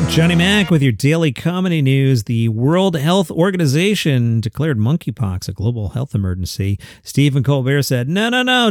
Johnny Mac with your daily comedy news. The World Health Organization declared monkeypox a global health emergency. Stephen Colbert said, no,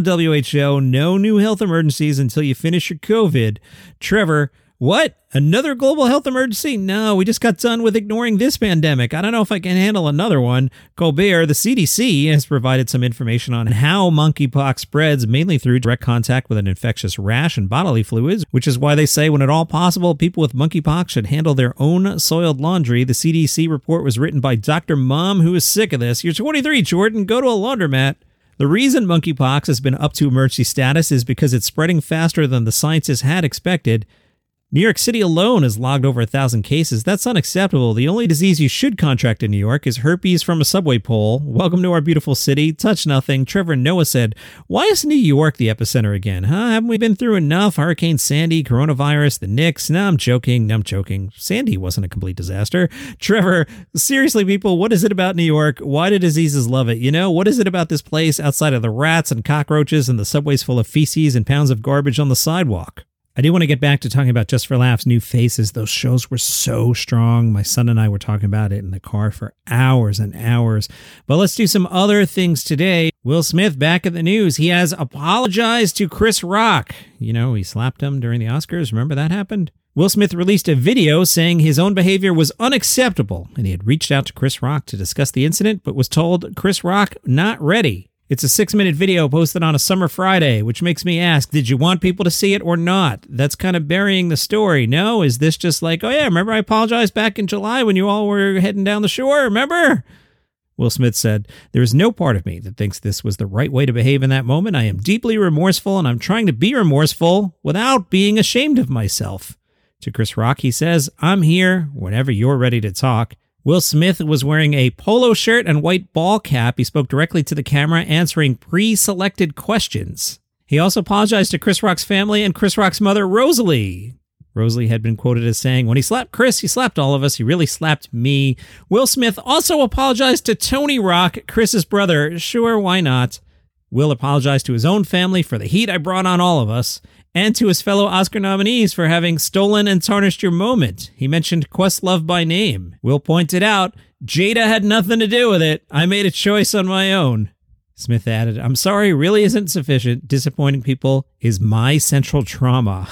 WHO, no new health emergencies until you finish your COVID. Trevor, what? Another global health emergency? No, we just got done with ignoring this pandemic. I don't know if I can handle another one. Colbert, the CDC, has provided some information on how monkeypox spreads, mainly through direct contact with an infectious rash and bodily fluids, which is why they say when at all possible, people with monkeypox should handle their own soiled laundry. The CDC report was written by Dr. Mom, who is sick of this. You're 23, Jordan. Go to a laundromat. The reason monkeypox has been up to emergency status is because it's spreading faster than the scientists had expected. New York City alone has logged over 1,000 cases. That's unacceptable. The only disease you should contract in New York is herpes from a subway pole. Welcome to our beautiful city. Touch nothing. Trevor Noah said, why is New York the epicenter again? Haven't we been through enough? Hurricane Sandy, coronavirus, the Knicks. No, I'm joking. Sandy wasn't a complete disaster. Trevor, seriously, people, what is it about New York? Why do diseases love it? You know, what is it about this place outside of the rats and cockroaches and the subways full of feces and pounds of garbage on the sidewalk? I do want to get back to talking about Just for Laughs' New Faces. Those shows were so strong. My son and I were talking about it in the car for hours and hours. But let's do some other things today. Will Smith back in the news. He has apologized to Chris Rock. You know, he slapped him during the Oscars. Remember that happened? Will Smith released a video saying his own behavior was unacceptable, and he had reached out to Chris Rock to discuss the incident, but was told Chris Rock not ready. It's a 6-minute video posted on a summer Friday, which makes me ask, did you want people to see it or not? That's kind of burying the story. No? Is this just like, oh yeah, remember I apologized back in July when you all were heading down the shore, remember? Will Smith said, there is no part of me that thinks this was the right way to behave in that moment. I am deeply remorseful, and I'm trying to be remorseful without being ashamed of myself. To Chris Rock, he says, I'm here whenever you're ready to talk. Will Smith was wearing a polo shirt and white ball cap. He spoke directly to the camera, answering pre-selected questions. He also apologized to Chris Rock's family and Chris Rock's mother, Rosalie. Rosalie had been quoted as saying, when he slapped Chris, he slapped all of us. He really slapped me. Will Smith also apologized to Tony Rock, Chris's brother. Sure, why not? Will apologized to his own family for the heat I brought on all of us, and to his fellow Oscar nominees for having stolen and tarnished your moment. He mentioned Questlove by name. Will pointed out, Jada had nothing to do with it. I made a choice on my own. Smith added, I'm sorry, really isn't sufficient. Disappointing people is my central trauma.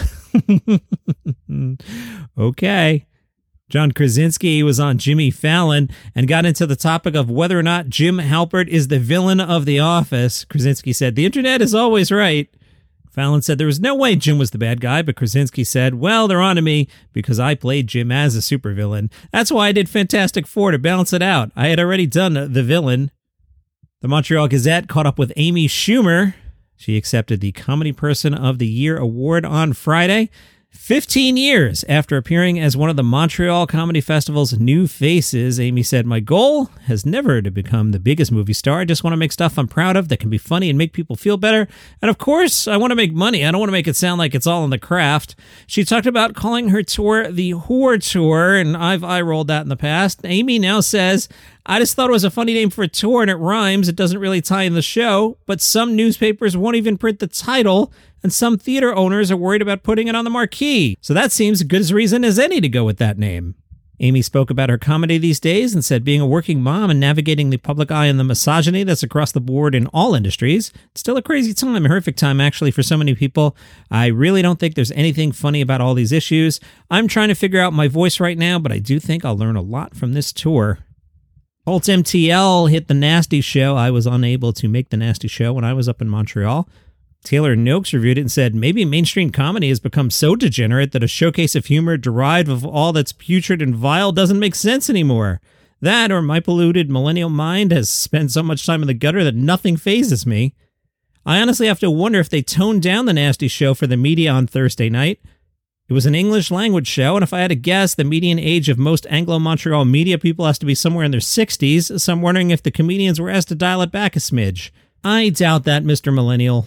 Okay. John Krasinski was on Jimmy Fallon and got into the topic of whether or not Jim Halpert is the villain of The Office. Krasinski said, the internet is always right. Fallon said there was no way Jim was the bad guy, but Krasinski said, well, they're on to me because I played Jim as a supervillain. That's why I did Fantastic Four to balance it out. I had already done the villain. The Montreal Gazette caught up with Amy Schumer. She accepted the Comedy Person of the Year award on Friday. 15 years after appearing as one of the Montreal Comedy Festival's new faces, Amy said, my goal has never to become the biggest movie star. I just want to make stuff I'm proud of that can be funny and make people feel better. And of course, I want to make money. I don't want to make it sound like it's all in the craft. She talked about calling her tour the Whore Tour, and I've eye-rolled that in the past. Amy now says, I just thought it was a funny name for a tour and it rhymes. It doesn't really tie in the show, but some newspapers won't even print the title, and some theater owners are worried about putting it on the marquee. So that seems as good a reason as any to go with that name. Amy spoke about her comedy these days and said being a working mom and navigating the public eye and the misogyny that's across the board in all industries, it's still a crazy time, a horrific time actually for so many people. I really don't think there's anything funny about all these issues. I'm trying to figure out my voice right now, but I do think I'll learn a lot from this tour. Holtz MTL hit The Nasty Show. I was unable to make The Nasty Show when I was up in Montreal. Taylor Noakes reviewed it and said, maybe mainstream comedy has become so degenerate that a showcase of humor derived of all that's putrid and vile doesn't make sense anymore. That, or my polluted millennial mind has spent so much time in the gutter that nothing phases me. I honestly have to wonder if they toned down The Nasty Show for the media on Thursday night. It was an English language show, and if I had to guess, the median age of most Anglo-Montreal media people has to be somewhere in their 60s, so I'm wondering if the comedians were asked to dial it back a smidge. I doubt that, Mr. Millennial.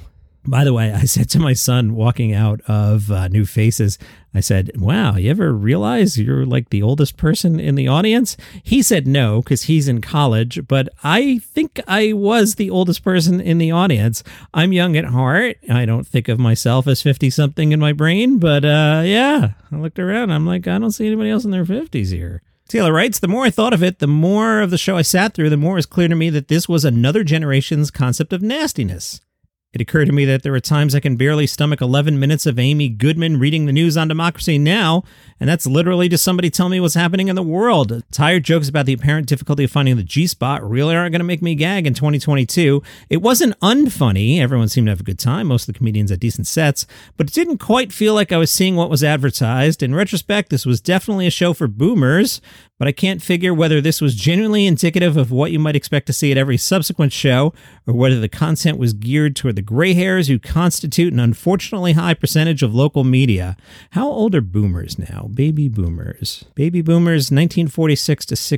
By the way, I said to my son walking out of New Faces, I said, wow, you ever realize you're like the oldest person in the audience? He said no, because he's in college, but I think I was the oldest person in the audience. I'm young at heart. I don't think of myself as 50-something in my brain, but yeah, I looked around. I'm like, I don't see anybody else in their 50s here. Taylor writes, the more I thought of it, the more of the show I sat through, the more it was clear to me that this was another generation's concept of nastiness. It occurred to me that there are times I can barely stomach 11 minutes of Amy Goodman reading the news on Democracy Now!, and that's literally just somebody telling me what's happening in the world. Tired jokes about the apparent difficulty of finding the G-spot really aren't going to make me gag in 2022. It wasn't unfunny. Everyone seemed to have a good time. Most of the comedians had decent sets, but it didn't quite feel like I was seeing what was advertised. In retrospect, this was definitely a show for boomers, but I can't figure whether this was genuinely indicative of what you might expect to see at every subsequent show, or whether the content was geared toward the gray hairs who constitute an unfortunately high percentage of local media. How old are boomers now? Baby boomers. Baby boomers, 1946 to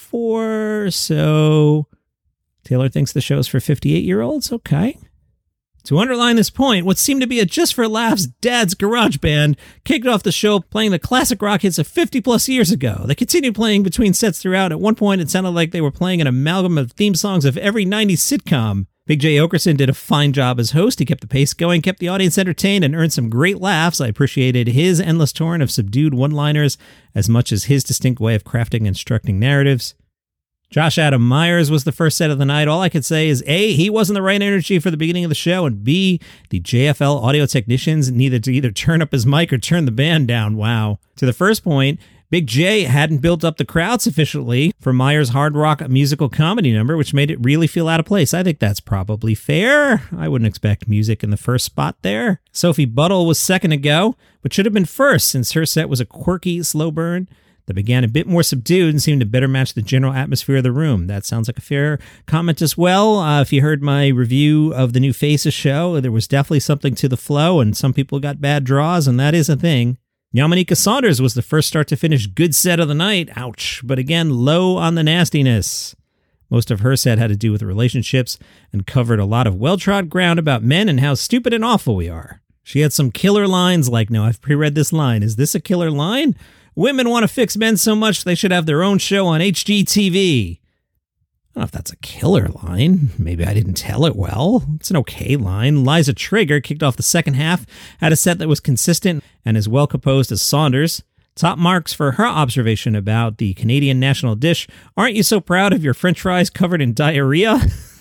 64. So Taylor thinks the show's for 58-year-olds? Okay. To underline this point, what seemed to be a just for laughs dad's garage band kicked off the show playing the classic rock hits of 50-plus years ago. They continued playing between sets throughout. At one point, it sounded like they were playing an amalgam of theme songs of every 90s sitcom. Big J. Okerson did a fine job as host. He kept the pace going, kept the audience entertained, and earned some great laughs. I appreciated his endless torrent of subdued one-liners as much as his distinct way of crafting and instructing narratives. Josh Adam Myers was the first set of the night. All I could say is A, he wasn't the right energy for the beginning of the show, and B, the JFL audio technicians needed to either turn up his mic or turn the band down. Wow. To the first point, Big J hadn't built up the crowd sufficiently for Myers' hard rock musical comedy number, which made it really feel out of place. I think that's probably fair. I wouldn't expect music in the first spot there. Sophie Buttle was second to go, but should have been first since her set was a quirky, slow burn that began a bit more subdued and seemed to better match the general atmosphere of the room. That sounds like a fair comment as well. If you heard my review of the New Faces show, there was definitely something to the flow, and some people got bad draws, and that is a thing. Yamanika Saunders was the first start to finish good set of the night. Ouch. But again, low on the nastiness. Most of her set had to do with relationships and covered a lot of well-trod ground about men and how stupid and awful we are. She had some killer lines like, no, I've pre-read this line. Is this a killer line? Women want to fix men so much they should have their own show on HGTV. I don't know if that's a killer line. Maybe I didn't tell it well. It's an okay line. Liza Trigger kicked off the second half, had a set that was consistent and as well composed as Saunders. Top marks for her observation about the Canadian national dish. Aren't you so proud of your french fries covered in diarrhea?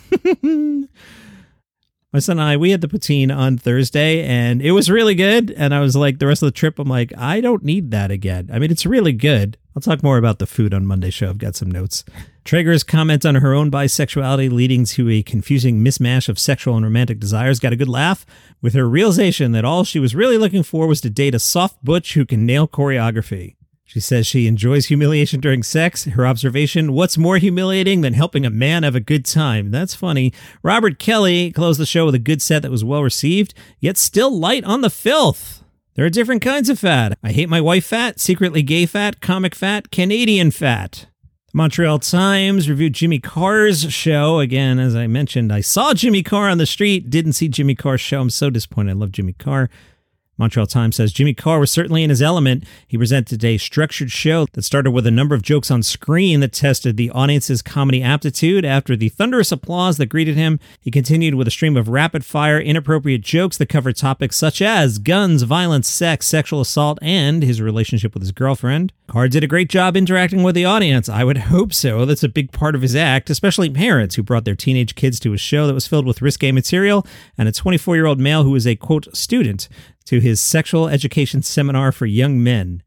My son and I, we had the poutine on Thursday, and it was really good. And I was like, the rest of the trip, I'm like, I don't need that again. I mean, it's really good. I'll talk more about the food on Monday's show. I've got some notes. Traeger's comment on her own bisexuality leading to a confusing mismatch of sexual and romantic desires got a good laugh with her realization that all she was really looking for was to date a soft butch who can nail choreography. She says she enjoys humiliation during sex. Her observation, what's more humiliating than helping a man have a good time? That's funny. Robert Kelly closed the show with a good set that was well received, yet still light on the filth. There are different kinds of fat. I hate my wife fat, secretly gay fat, comic fat, Canadian fat. The Montreal Times reviewed Jimmy Carr's show. Again, as I mentioned, I saw Jimmy Carr on the street, didn't see Jimmy Carr's show. I'm so disappointed. I love Jimmy Carr. Montreal Times says Jimmy Carr was certainly in his element. He presented a structured show that started with a number of jokes on screen that tested the audience's comedy aptitude. After the thunderous applause that greeted him, he continued with a stream of rapid-fire, inappropriate jokes that covered topics such as guns, violence, sex, sexual assault, and his relationship with his girlfriend. Carr did a great job interacting with the audience. I would hope so. That's a big part of his act, especially parents who brought their teenage kids to a show that was filled with risque material, and a 24-year-old male who was a, quote, student to his sexual education seminar for young men.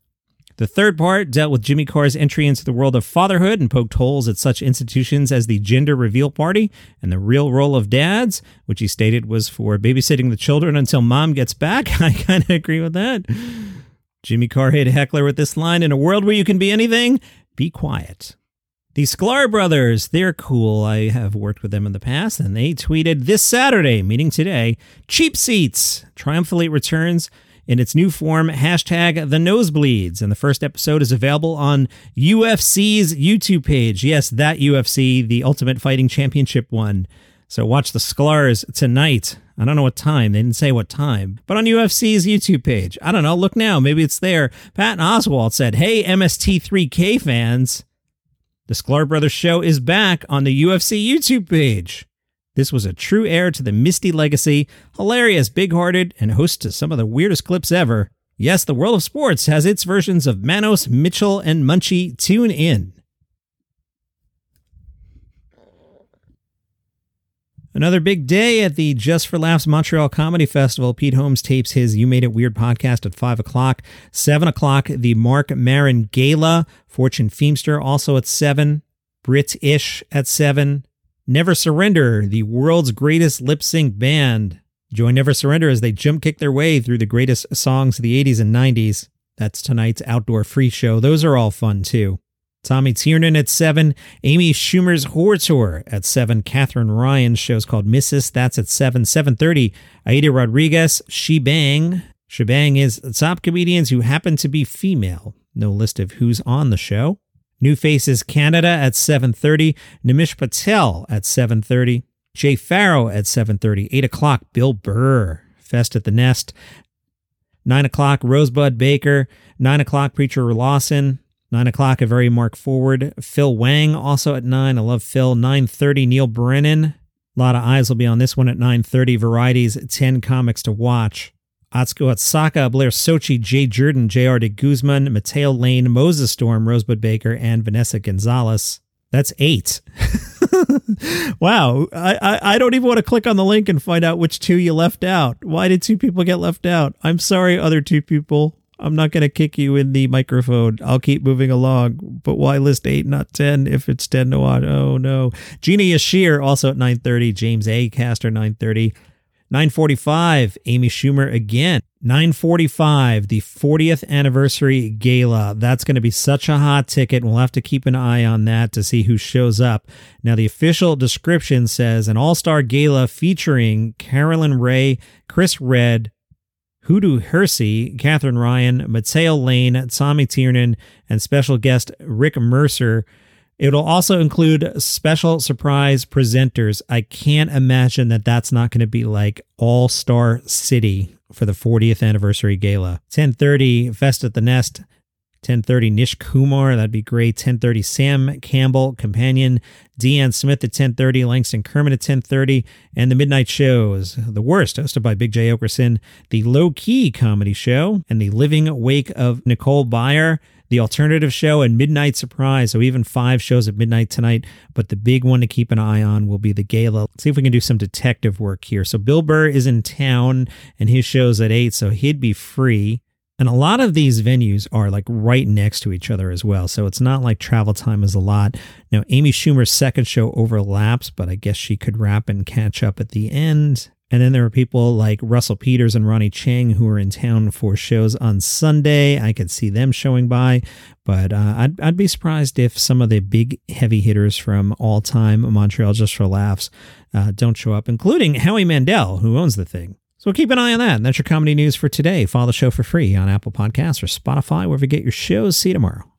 The third part dealt with Jimmy Carr's entry into the world of fatherhood and poked holes at such institutions as the gender reveal party and the real role of dads, which he stated was for babysitting the children until mom gets back. I kind of agree with that. Jimmy Carr hit a heckler with this line, in a world where you can be anything, be quiet. The Sklar brothers, they're cool. I have worked with them in the past, and they tweeted this Saturday, meaning today, Cheap Seats triumphantly returns in its new form, hashtag the nosebleeds. And the first episode is available on UFC's YouTube page. Yes, that UFC, the Ultimate Fighting Championship one. So watch the Sklar's tonight. I don't know what time. They didn't say what time. But on UFC's YouTube page. I don't know. Look now. Maybe it's there. Patton Oswalt said, "Hey, MST3K fans. The Sklar Brothers show is back on the UFC YouTube page. This was a true heir to the Misty legacy. Hilarious, big-hearted, and host to some of the weirdest clips ever. Yes, the world of sports has its versions of Manos, Mitchell, and Munchie. Tune in." Another big day at the Just for Laughs Montreal Comedy Festival. Pete Holmes tapes his You Made It Weird podcast at 5 o'clock. 7 o'clock, the Mark Maron Gala. Fortune Feimster also at 7. Brit-ish at 7. Never Surrender, the world's greatest lip-sync band. Join Never Surrender as they jump kick their way through the greatest songs of the 80s and 90s. That's tonight's outdoor free show. Those are all fun, too. Tommy Tiernan at 7. Amy Schumer's Horror Tour at 7. Catherine Ryan's show's called Missus. That's at 7. 7:30. Aida Rodriguez, Shebang. Shebang is top comedians who happen to be female. No list of who's on the show. New Faces Canada at 7:30. Nimish Patel at 7:30. Jay Farrow at 7:30. 8 o'clock, Bill Burr. Fest at the Nest. 9 o'clock, Rosebud Baker. 9 o'clock, Preacher Lawson. 9 o'clock, A Very Mark Forward. Phil Wang also at 9. I love Phil. 9:30, Neil Brennan. A lot of eyes will be on this one at 9:30. Variety's 10 Comics to Watch. Atsuko Atsaka, Blair Sochi, Jay Jordan, J.R. de Guzman, Mateo Lane, Moses Storm, Rosebud Baker, and Vanessa Gonzalez. That's 8. Wow. I don't even want to click on the link and find out which 2 you left out. Why did 2 people get left out? I'm sorry, other 2 people. I'm not going to kick you in the microphone. I'll keep moving along. But why list 8, not 10, if it's 10 to watch? Oh, no. Gina Yashir, also at 9:30. James A. Caster, 9:30. 9:45, Amy Schumer again. 9:45, the 40th anniversary gala. That's going to be such a hot ticket. We'll have to keep an eye on that to see who shows up. Now, the official description says an all-star gala featuring Carolyn Ray, Chris Redd, Hoodoo Hersey, Catherine Ryan, Mateo Lane, Tommy Tiernan, and special guest Rick Mercer. It'll also include special surprise presenters. I can't imagine that that's not going to be like All-Star City for the 40th anniversary gala. 10:30, Fest at the Nest. 10:30, Nish Kumar. That'd be great. 10:30, Sam Campbell, Companion. Deanne Smith at 10:30, Langston Kermit at 10:30, and the Midnight Shows. The Worst, hosted by Big J. Okerson. The Low Key Comedy Show, and the Living Wake of Nicole Byer. The Alternative Show, and Midnight Surprise. So even 5 shows at midnight tonight. But the big one to keep an eye on will be the gala. Let's see if we can do some detective work here. So Bill Burr is in town, and his show's at 8, so he'd be free. And a lot of these venues are like right next to each other as well. So it's not like travel time is a lot. Now, Amy Schumer's second show overlaps, but I guess she could wrap and catch up at the end. And then there are people like Russell Peters and Ronnie Chang who are in town for shows on Sunday. I could see them showing by, but I'd be surprised if some of the big heavy hitters from all time Montreal Just for Laughs don't show up, including Howie Mandel, who owns the thing. So keep an eye on that. And that's your comedy news for today. Follow the show for free on Apple Podcasts or Spotify, wherever you get your shows. See you tomorrow.